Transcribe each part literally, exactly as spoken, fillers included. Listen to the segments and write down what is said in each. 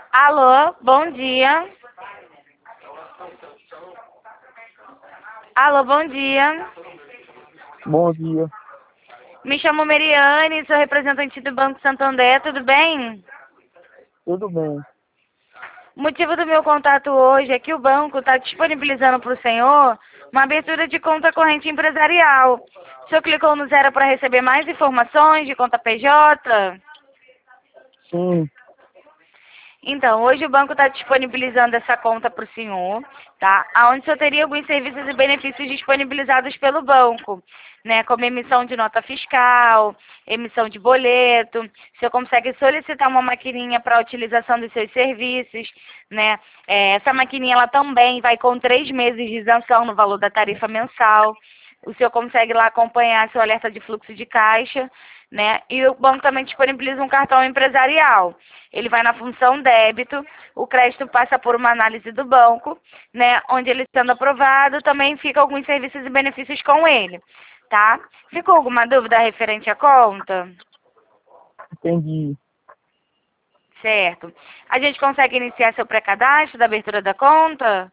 Alô, bom dia. Alô, bom dia. Bom dia, Me chamo Meriane, sou representante do Banco Santander, tudo bem? tudo bem. O motivo do meu contato hoje é que o banco está disponibilizando para o senhor uma abertura de conta corrente empresarial. O senhor clicou no zero para receber mais informações de conta P J? Sim, Então, hoje o banco está disponibilizando essa conta para o senhor, tá? Onde o senhor teria alguns serviços e benefícios disponibilizados pelo banco, né? Como emissão de nota fiscal, emissão de boleto. O senhor consegue solicitar uma maquininha para a utilização dos seus serviços, né? É, essa maquininha ela também vai com três meses de isenção no valor da tarifa mensal. O senhor consegue lá acompanhar seu alerta de fluxo de caixa, né? E o banco também disponibiliza um cartão empresarial. Ele vai na função débito, o crédito passa por uma análise do banco, né? Onde ele sendo aprovado, também fica alguns serviços e benefícios com ele, tá? Ficou alguma dúvida referente à conta? entendi. Certo. A gente consegue iniciar seu pré-cadastro da abertura da conta?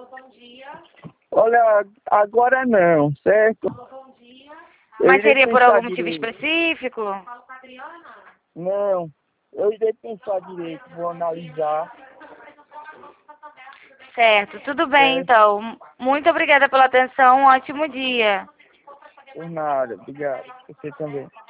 Olha, agora não, certo? Eu Mas irei seria por algum pensar motivo direito. específico? Não, eu irei pensar direito, vou analisar, Certo, tudo bem certo? então. Muito obrigada pela atenção, um ótimo dia. Por nada, obrigado. Você também.